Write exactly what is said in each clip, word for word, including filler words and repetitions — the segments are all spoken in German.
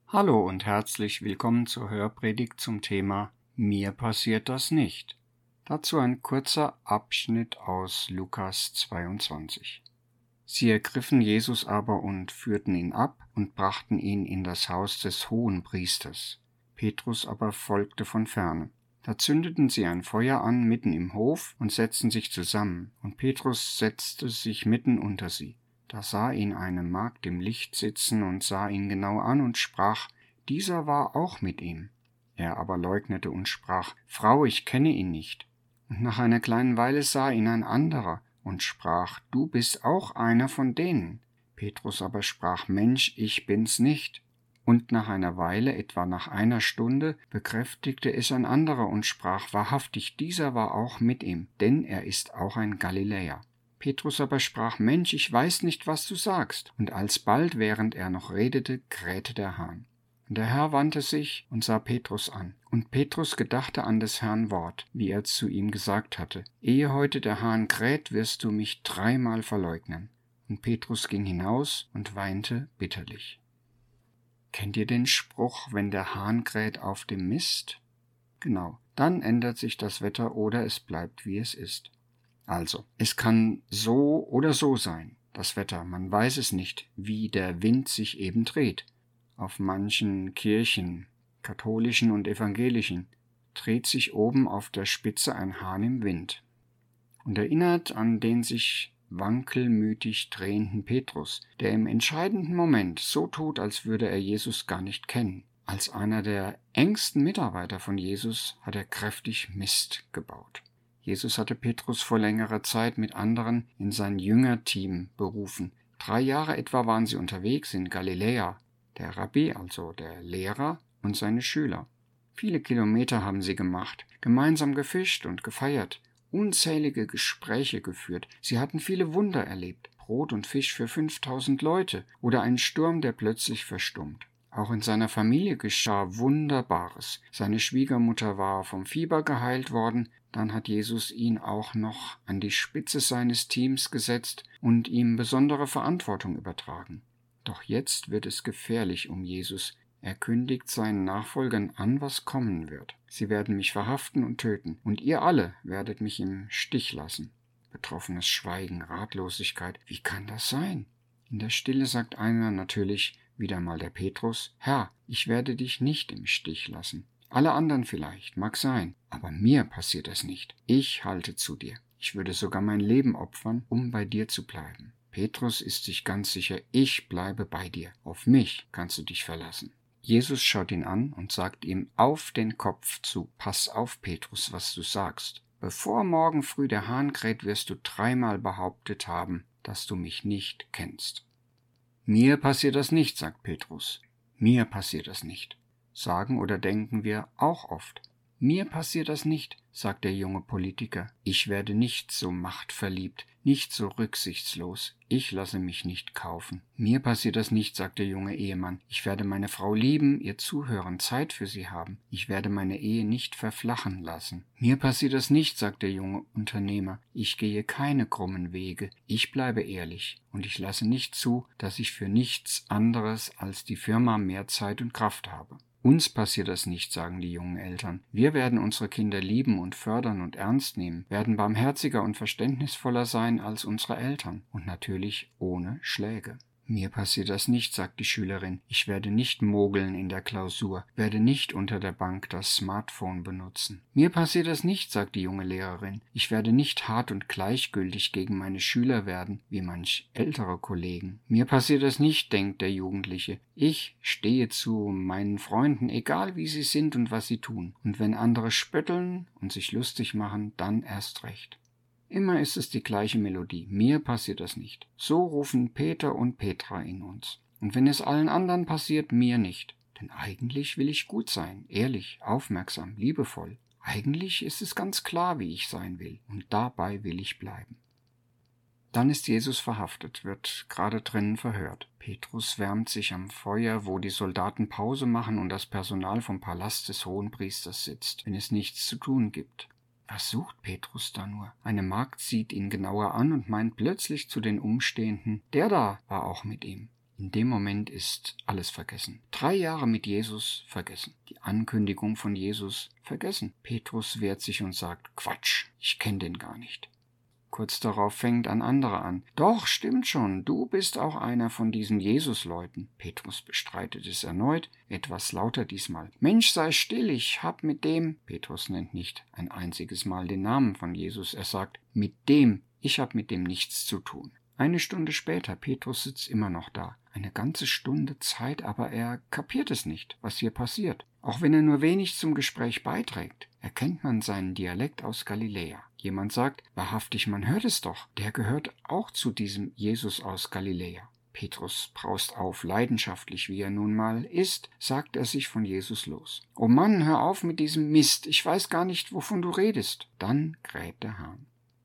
Hallo und herzlich willkommen zur Hörpredigt zum Thema Mir passiert das nicht. Dazu ein kurzer Abschnitt aus Lukas zweiundzwanzig. Sie ergriffen Jesus aber und führten ihn ab und brachten ihn in das Haus des Hohenpriesters. Petrus aber folgte von ferne. Da zündeten sie ein Feuer an mitten im Hof und setzten sich zusammen, und Petrus setzte sich mitten unter sie. Da sah ihn eine Magd im Licht sitzen und sah ihn genau an und sprach, dieser war auch mit ihm. Er aber leugnete und sprach, Frau, ich kenne ihn nicht. Und nach einer kleinen Weile sah ihn ein anderer und sprach, du bist auch einer von denen. Petrus aber sprach, Mensch, ich bin's nicht. Und nach einer Weile, etwa nach einer Stunde, bekräftigte es ein anderer und sprach, wahrhaftig, dieser war auch mit ihm, denn er ist auch ein Galiläer. Petrus aber sprach, Mensch, ich weiß nicht, was du sagst. Und alsbald, während er noch redete, krähte der Hahn. Und der Herr wandte sich und sah Petrus an. Und Petrus gedachte an des Herrn Wort, wie er zu ihm gesagt hatte, ehe heute der Hahn kräht, wirst du mich dreimal verleugnen. Und Petrus ging hinaus und weinte bitterlich. Kennt ihr den Spruch, wenn der Hahn kräht auf dem Mist? Genau, dann ändert sich das Wetter oder es bleibt, wie es ist. Also, es kann so oder so sein, das Wetter, man weiß es nicht, wie der Wind sich eben dreht. Auf manchen Kirchen, katholischen und evangelischen, dreht sich oben auf der Spitze ein Hahn im Wind und erinnert an den sich wankelmütig drehenden Petrus, der im entscheidenden Moment so tut, als würde er Jesus gar nicht kennen. Als einer der engsten Mitarbeiter von Jesus hat er kräftig Mist gebaut. Jesus hatte Petrus vor längerer Zeit mit anderen in sein Jüngerteam berufen. Drei Jahre etwa waren sie unterwegs in Galiläa, der Rabbi, also der Lehrer, und seine Schüler. Viele Kilometer haben sie gemacht, gemeinsam gefischt und gefeiert, unzählige Gespräche geführt. Sie hatten viele Wunder erlebt, Brot und Fisch für fünftausend Leute oder einen Sturm, der plötzlich verstummt. Auch in seiner Familie geschah Wunderbares. Seine Schwiegermutter war vom Fieber geheilt worden, dann hat Jesus ihn auch noch an die Spitze seines Teams gesetzt und ihm besondere Verantwortung übertragen. Doch jetzt wird es gefährlich um Jesus. Er kündigt seinen Nachfolgern an, was kommen wird. Sie werden mich verhaften und töten, und ihr alle werdet mich im Stich lassen. Betroffenes Schweigen, Ratlosigkeit. Wie kann das sein? In der Stille sagt einer natürlich, wieder mal der Petrus, Herr, ich werde dich nicht im Stich lassen. Alle anderen vielleicht, mag sein, aber mir passiert es nicht. Ich halte zu dir. Ich würde sogar mein Leben opfern, um bei dir zu bleiben. Petrus ist sich ganz sicher, ich bleibe bei dir. Auf mich kannst du dich verlassen. Jesus schaut ihn an und sagt ihm auf den Kopf zu, pass auf, Petrus, was du sagst. Bevor morgen früh der Hahn kräht, wirst du dreimal behauptet haben, dass du mich nicht kennst. Mir passiert das nicht, sagt Petrus. Mir passiert das nicht. Sagen oder denken wir auch oft. Mir passiert das nicht, sagt der junge Politiker. Ich werde nicht so machtverliebt, nicht so rücksichtslos. Ich lasse mich nicht kaufen. Mir passiert das nicht, sagt der junge Ehemann. Ich werde meine Frau lieben, ihr zuhören, Zeit für sie haben. Ich werde meine Ehe nicht verflachen lassen. Mir passiert das nicht, sagt der junge Unternehmer. Ich gehe keine krummen Wege. Ich bleibe ehrlich und ich lasse nicht zu, dass ich für nichts anderes als die Firma mehr Zeit und Kraft habe. Uns passiert das nicht, sagen die jungen Eltern. Wir werden unsere Kinder lieben und fördern und ernst nehmen, werden barmherziger und verständnisvoller sein als unsere Eltern und natürlich ohne Schläge. Mir passiert das nicht, sagt die Schülerin. Ich werde nicht mogeln in der Klausur, werde nicht unter der Bank das Smartphone benutzen. Mir passiert das nicht, sagt die junge Lehrerin. Ich werde nicht hart und gleichgültig gegen meine Schüler werden, wie manch ältere Kollegen. Mir passiert das nicht, denkt der Jugendliche. Ich stehe zu meinen Freunden, egal wie sie sind und was sie tun. Und wenn andere spötteln und sich lustig machen, dann erst recht. Immer ist es die gleiche Melodie. Mir passiert das nicht. So rufen Peter und Petra in uns. Und wenn es allen anderen passiert, mir nicht. Denn eigentlich will ich gut sein, ehrlich, aufmerksam, liebevoll. Eigentlich ist es ganz klar, wie ich sein will. Und dabei will ich bleiben. Dann ist Jesus verhaftet, wird gerade drinnen verhört. Petrus wärmt sich am Feuer, wo die Soldaten Pause machen und das Personal vom Palast des Hohenpriesters sitzt, wenn es nichts zu tun gibt. Was sucht Petrus da nur? Eine Magd sieht ihn genauer an und meint plötzlich zu den Umstehenden, der da war auch mit ihm. In dem Moment ist alles vergessen. Drei Jahre mit Jesus vergessen. Die Ankündigung von Jesus vergessen. Petrus wehrt sich und sagt, Quatsch, ich kenne den gar nicht. Kurz darauf fängt ein anderer an. Doch, stimmt schon, du bist auch einer von diesen Jesus-Leuten. Petrus bestreitet es erneut, etwas lauter diesmal. Mensch, sei still, ich hab mit dem... Petrus nennt nicht ein einziges Mal den Namen von Jesus. Er sagt, mit dem, ich hab mit dem nichts zu tun. Eine Stunde später, Petrus sitzt immer noch da. Eine ganze Stunde Zeit, aber er kapiert es nicht, was hier passiert. Auch wenn er nur wenig zum Gespräch beiträgt, erkennt man seinen Dialekt aus Galiläa. Jemand sagt, wahrhaftig, man hört es doch, der gehört auch zu diesem Jesus aus Galiläa. Petrus braust auf, leidenschaftlich wie er nun mal ist, sagt er sich von Jesus los. Oh Mann, hör auf mit diesem Mist, ich weiß gar nicht, wovon du redest. Dann kräht der Hahn.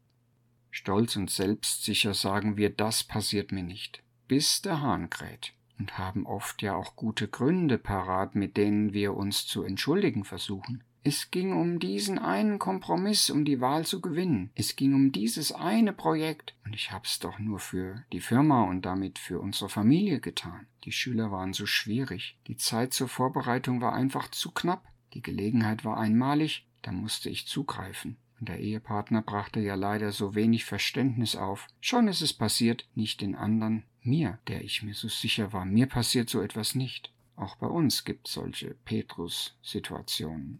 Stolz und selbstsicher sagen wir, das passiert mir nicht, bis der Hahn kräht. Und haben oft ja auch gute Gründe parat, mit denen wir uns zu entschuldigen versuchen. Es ging um diesen einen Kompromiss, um die Wahl zu gewinnen. Es ging um dieses eine Projekt. Und ich hab's doch nur für die Firma und damit für unsere Familie getan. Die Schüler waren so schwierig. Die Zeit zur Vorbereitung war einfach zu knapp. Die Gelegenheit war einmalig, da musste ich zugreifen. Und der Ehepartner brachte ja leider so wenig Verständnis auf. Schon ist es passiert, nicht den anderen, mir, der ich mir so sicher war. Mir passiert so etwas nicht. Auch bei uns gibt es solche Petrus-Situationen.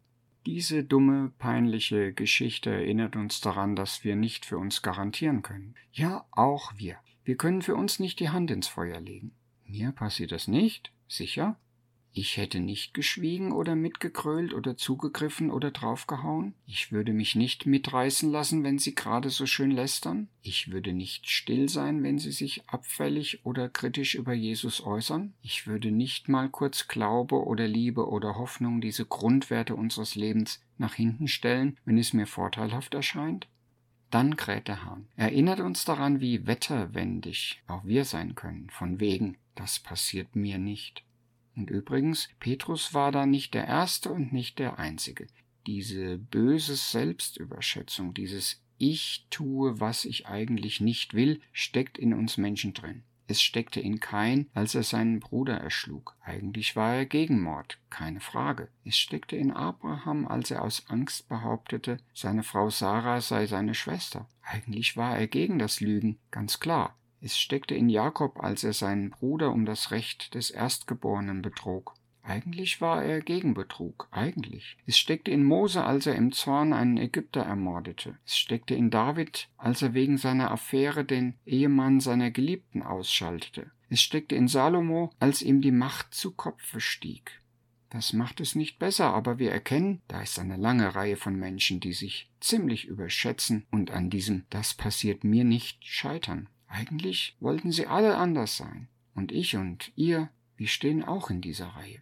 Diese dumme, peinliche Geschichte erinnert uns daran, dass wir nicht für uns garantieren können. Ja, auch wir. Wir können für uns nicht die Hand ins Feuer legen. Mir passiert das nicht, sicher. Ich hätte nicht geschwiegen oder mitgegrölt oder zugegriffen oder draufgehauen. Ich würde mich nicht mitreißen lassen, wenn sie gerade so schön lästern. Ich würde nicht still sein, wenn sie sich abfällig oder kritisch über Jesus äußern. Ich würde nicht mal kurz Glaube oder Liebe oder Hoffnung, diese Grundwerte unseres Lebens, nach hinten stellen, wenn es mir vorteilhaft erscheint. Dann kräht der Hahn. Erinnert uns daran, wie wetterwendig auch wir sein können, von wegen, das passiert mir nicht. Und übrigens, Petrus war da nicht der Erste und nicht der Einzige. Diese böse Selbstüberschätzung, dieses Ich tue, was ich eigentlich nicht will, steckt in uns Menschen drin. Es steckte in Kain, als er seinen Bruder erschlug. Eigentlich war er gegen Mord, keine Frage. Es steckte in Abraham, als er aus Angst behauptete, seine Frau Sarah sei seine Schwester. Eigentlich war er gegen das Lügen, ganz klar. Es steckte in Jakob, als er seinen Bruder um das Recht des Erstgeborenen betrog. Eigentlich war er gegen Betrug, eigentlich. Es steckte in Mose, als er im Zorn einen Ägypter ermordete. Es steckte in David, als er wegen seiner Affäre den Ehemann seiner Geliebten ausschaltete. Es steckte in Salomo, als ihm die Macht zu Kopfe stieg. Das macht es nicht besser, aber wir erkennen, da ist eine lange Reihe von Menschen, die sich ziemlich überschätzen und an diesem »Das passiert mir nicht« scheitern. Eigentlich wollten sie alle anders sein. Und ich und ihr, wir stehen auch in dieser Reihe.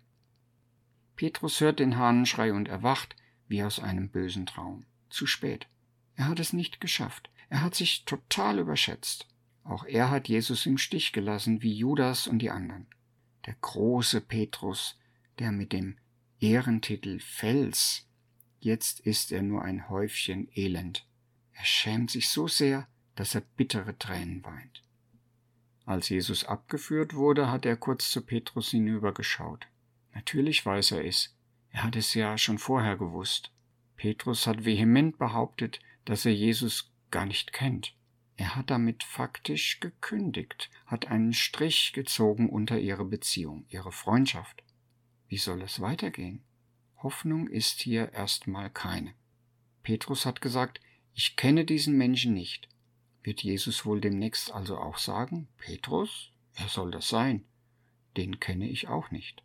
Petrus hört den Hahnenschrei und erwacht, wie aus einem bösen Traum. Zu spät. Er hat es nicht geschafft. Er hat sich total überschätzt. Auch er hat Jesus im Stich gelassen, wie Judas und die anderen. Der große Petrus, der mit dem Ehrentitel Fels, jetzt ist er nur ein Häufchen Elend. Er schämt sich so sehr, dass er bittere Tränen weint. Als Jesus abgeführt wurde, hat er kurz zu Petrus hinübergeschaut. Natürlich weiß er es. Er hat es ja schon vorher gewusst. Petrus hat vehement behauptet, dass er Jesus gar nicht kennt. Er hat damit faktisch gekündigt, hat einen Strich gezogen unter ihre Beziehung, ihre Freundschaft. Wie soll es weitergehen? Hoffnung ist hier erstmal keine. Petrus hat gesagt, ich kenne diesen Menschen nicht. Wird Jesus wohl demnächst also auch sagen, Petrus, wer soll das sein? Den kenne ich auch nicht.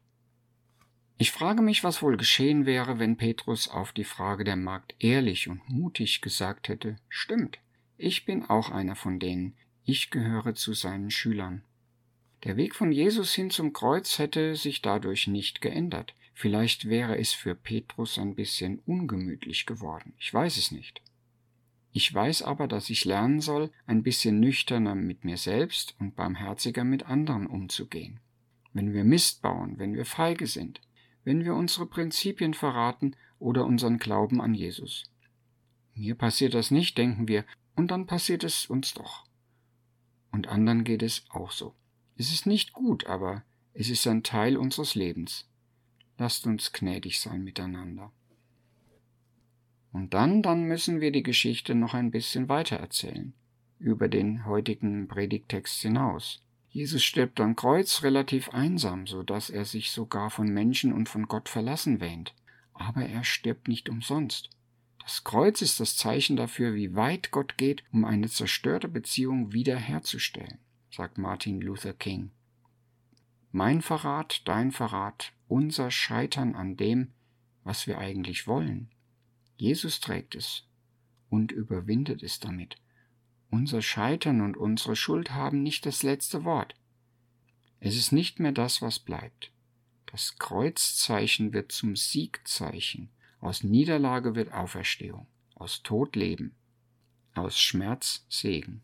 Ich frage mich, was wohl geschehen wäre, wenn Petrus auf die Frage der Magd ehrlich und mutig gesagt hätte, stimmt, ich bin auch einer von denen, ich gehöre zu seinen Schülern. Der Weg von Jesus hin zum Kreuz hätte sich dadurch nicht geändert. Vielleicht wäre es für Petrus ein bisschen ungemütlich geworden, ich weiß es nicht. Ich weiß aber, dass ich lernen soll, ein bisschen nüchterner mit mir selbst und barmherziger mit anderen umzugehen. Wenn wir Mist bauen, wenn wir feige sind, wenn wir unsere Prinzipien verraten oder unseren Glauben an Jesus. Mir passiert das nicht, denken wir, und dann passiert es uns doch. Und anderen geht es auch so. Es ist nicht gut, aber es ist ein Teil unseres Lebens. Lasst uns gnädig sein miteinander. Und dann, dann müssen wir die Geschichte noch ein bisschen weiter erzählen, über den heutigen Predigttext hinaus. Jesus stirbt am Kreuz relativ einsam, so dass er sich sogar von Menschen und von Gott verlassen wähnt. Aber er stirbt nicht umsonst. Das Kreuz ist das Zeichen dafür, wie weit Gott geht, um eine zerstörte Beziehung wiederherzustellen, sagt Martin Luther King. Mein Verrat, dein Verrat, unser Scheitern an dem, was wir eigentlich wollen. Jesus trägt es und überwindet es damit. Unser Scheitern und unsere Schuld haben nicht das letzte Wort. Es ist nicht mehr das, was bleibt. Das Kreuzzeichen wird zum Siegzeichen. Aus Niederlage wird Auferstehung, aus Tod Leben, aus Schmerz Segen.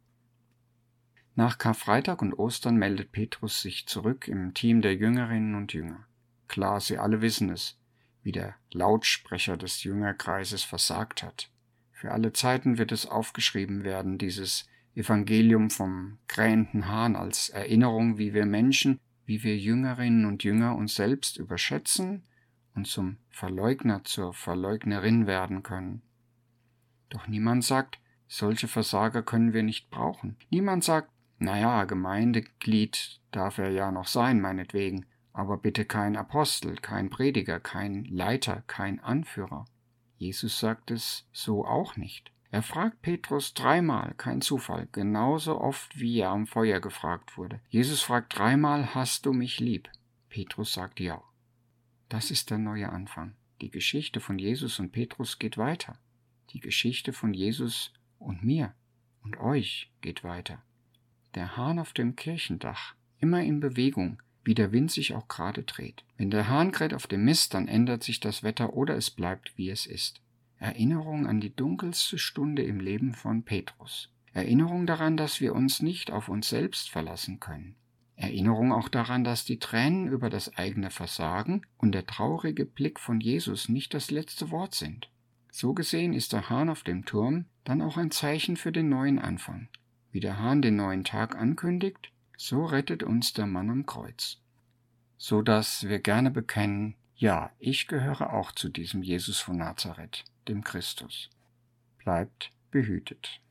Nach Karfreitag und Ostern meldet Petrus sich zurück im Team der Jüngerinnen und Jünger. Klar, sie alle wissen es, wie der Lautsprecher des Jüngerkreises versagt hat. Für alle Zeiten wird es aufgeschrieben werden, dieses Evangelium vom krähenden Hahn, als Erinnerung, wie wir Menschen, wie wir Jüngerinnen und Jünger uns selbst überschätzen und zum Verleugner, zur Verleugnerin werden können. Doch niemand sagt, solche Versager können wir nicht brauchen. Niemand sagt, naja, Gemeindeglied darf er ja noch sein, meinetwegen, aber bitte kein Apostel, kein Prediger, kein Leiter, kein Anführer. Jesus sagt es so auch nicht. Er fragt Petrus dreimal, kein Zufall, genauso oft wie er am Feuer gefragt wurde. Jesus fragt dreimal, hast du mich lieb? Petrus sagt ja. Das ist der neue Anfang. Die Geschichte von Jesus und Petrus geht weiter. Die Geschichte von Jesus und mir und euch geht weiter. Der Hahn auf dem Kirchendach, immer in Bewegung, wie der Wind sich auch gerade dreht. Wenn der Hahn kräht auf dem Mist, dann ändert sich das Wetter oder es bleibt, wie es ist. Erinnerung an die dunkelste Stunde im Leben von Petrus. Erinnerung daran, dass wir uns nicht auf uns selbst verlassen können. Erinnerung auch daran, dass die Tränen über das eigene Versagen und der traurige Blick von Jesus nicht das letzte Wort sind. So gesehen ist der Hahn auf dem Turm dann auch ein Zeichen für den neuen Anfang. Wie der Hahn den neuen Tag ankündigt, so rettet uns der Mann am Kreuz. So dass wir gerne bekennen, ja, ich gehöre auch zu diesem Jesus von Nazareth, dem Christus. Bleibt behütet.